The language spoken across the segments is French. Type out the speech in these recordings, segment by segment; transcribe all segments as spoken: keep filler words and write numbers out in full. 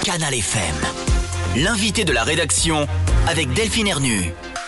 Canal F M, l'invité de la rédaction avec Delphine Ernu.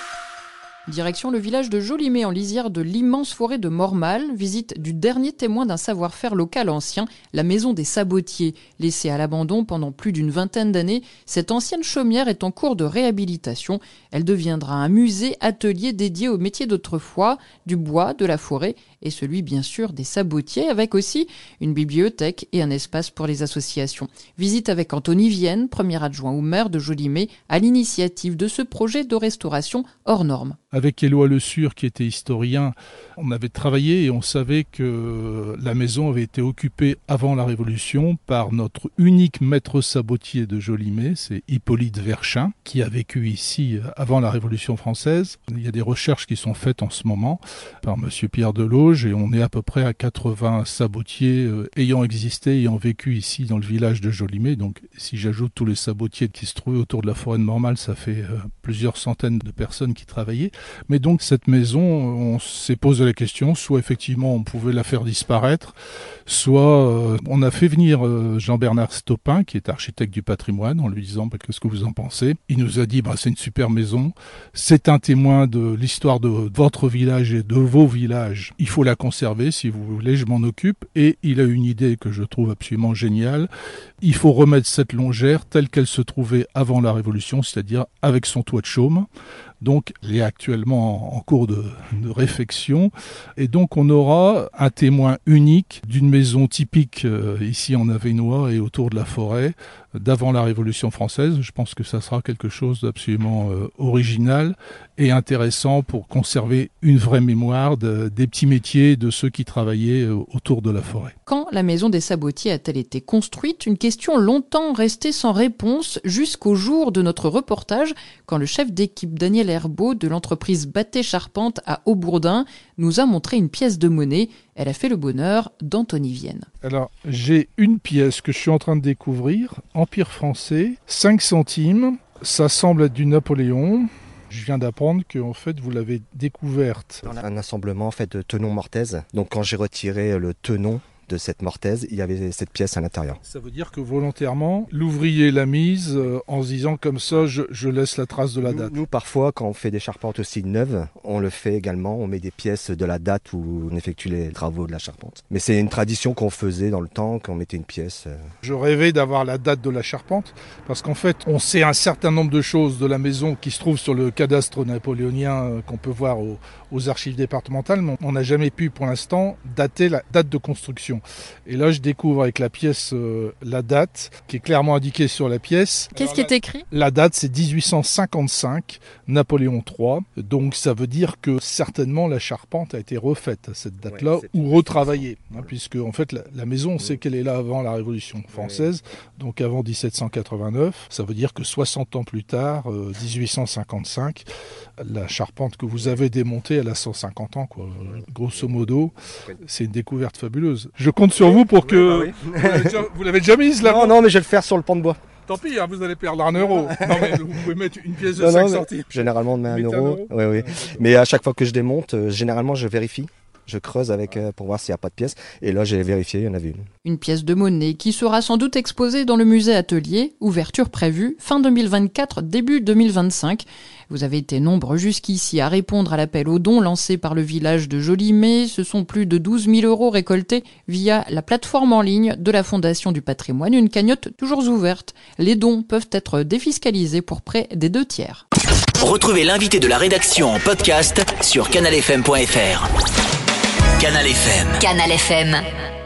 Direction le village de Jolimet en lisière de l'immense forêt de Mormal, visite du dernier témoin d'un savoir-faire local ancien, la maison des sabotiers. Laissée à l'abandon pendant plus d'une vingtaine d'années, cette ancienne chaumière est en cours de réhabilitation. Elle deviendra un musée atelier dédié aux métiers d'autrefois, du bois, de la forêt et celui bien sûr des sabotiers, avec aussi une bibliothèque et un espace pour les associations. Visite avec Anthony Vienne, premier adjoint au maire de Jolimet, à l'initiative de ce projet de restauration hors norme. Avec Éloi Le Sur, qui était historien, on avait travaillé et on savait que la maison avait été occupée avant la Révolution par notre unique maître sabotier de Jolimet, c'est Hippolyte Verschin, qui a vécu ici avant la Révolution française. Il y a des recherches qui sont faites en ce moment par monsieur Pierre Delauge et on est à peu près à quatre-vingts sabotiers ayant existé, ayant vécu ici dans le village de Jolimet. Donc si j'ajoute tous les sabotiers qui se trouvaient autour de la forêt de Mormal, ça fait plusieurs centaines de personnes qui travaillaient. Mais donc cette maison, on s'est posé la question, soit effectivement on pouvait la faire disparaître, soit euh, on a fait venir euh, Jean-Bernard Stopin, qui est architecte du patrimoine, en lui disant bah, « qu'est-ce que vous en pensez ?» Il nous a dit bah, « c'est une super maison, c'est un témoin de l'histoire de votre village et de vos villages, il faut la conserver si vous voulez, je m'en occupe. » Et il a une idée que je trouve absolument géniale, il faut remettre cette longère telle qu'elle se trouvait avant la Révolution, c'est-à-dire avec son toit de chaume. Donc, elle est actuellement en cours de, de réfection. Et donc, on aura un témoin unique d'une maison typique euh, ici en Avesnois et autour de la forêt d'avant la Révolution française. Je pense que ça sera quelque chose d'absolument euh, original et intéressant pour conserver une vraie mémoire de, des petits métiers de ceux qui travaillaient euh, autour de la forêt. Quand la maison des sabotiers a-t-elle été construite ? Une question longtemps restée sans réponse jusqu'au jour de notre reportage, quand le chef d'équipe Daniel Herbeau de l'entreprise Batté Charpente à Aubourdin nous a montré une pièce de monnaie. Elle a fait le bonheur d'Anthony Vienne. Alors, j'ai une pièce que je suis en train de découvrir, Empire français, cinq centimes, ça semble être du Napoléon. Je viens d'apprendre que en fait, vous l'avez découverte. Un assemblement en fait, de tenon mortaise. Donc quand j'ai retiré le tenon de cette mortaise, il y avait cette pièce à l'intérieur. Ça veut dire que volontairement, l'ouvrier l'a mise euh, en se disant comme ça, je, je laisse la trace de la date. Nous, nous, parfois, quand on fait des charpentes aussi neuves, on le fait également, on met des pièces de la date où on effectue les travaux de la charpente. Mais c'est une tradition qu'on faisait dans le temps, qu'on mettait une pièce. Euh... Je rêvais d'avoir la date de la charpente, parce qu'en fait, on sait un certain nombre de choses de la maison qui se trouvent sur le cadastre napoléonien euh, qu'on peut voir au, aux archives départementales, mais on n'a jamais pu pour l'instant dater la date de construction. Et là, je découvre avec la pièce euh, la date, qui est clairement indiquée sur la pièce. Qu'est-ce Alors, qui est écrit ? La date, c'est dix-huit cent cinquante-cinq, Napoléon trois. Donc, ça veut dire que certainement la charpente a été refaite à cette date-là, ouais, ou retravaillée. Hein, puisque, en fait, la, la maison, on sait qu'elle est là avant la Révolution française, ouais. Donc avant dix-sept cent quatre-vingt-neuf. Ça veut dire que soixante ans plus tard, euh, dix-huit cent cinquante-cinq, la charpente que vous avez démontée, elle a cent cinquante ans, quoi. Grosso modo, c'est une découverte fabuleuse. Je compte sur vous pour que... Oui, bah oui. Vous, l'avez déjà, vous l'avez déjà mise là? Non, non, mais je vais le faire sur le pan de bois. Tant pis, hein, vous allez perdre un euro. Non, mais vous pouvez mettre une pièce de non, cinq non, centimes. Généralement, on met un euro. un euro. Oui, oui. Mais à chaque fois que je démonte, euh, généralement, je vérifie. Je creuse avec euh, pour voir s'il n'y a pas de pièce. Et là, j'ai vérifié, il y en avait une. Une pièce de monnaie qui sera sans doute exposée dans le musée Atelier. Ouverture prévue fin deux mille vingt-quatre, début deux mille vingt-cinq. Vous avez été nombreux jusqu'ici à répondre à l'appel aux dons lancé par le village de Jolimet. Ce sont plus de douze mille euros récoltés via la plateforme en ligne de la Fondation du patrimoine. Une cagnotte toujours ouverte. Les dons peuvent être défiscalisés pour près des deux tiers. Retrouvez l'invité de la rédaction en podcast sur canal f m point f r. Canal F M. Canal F M.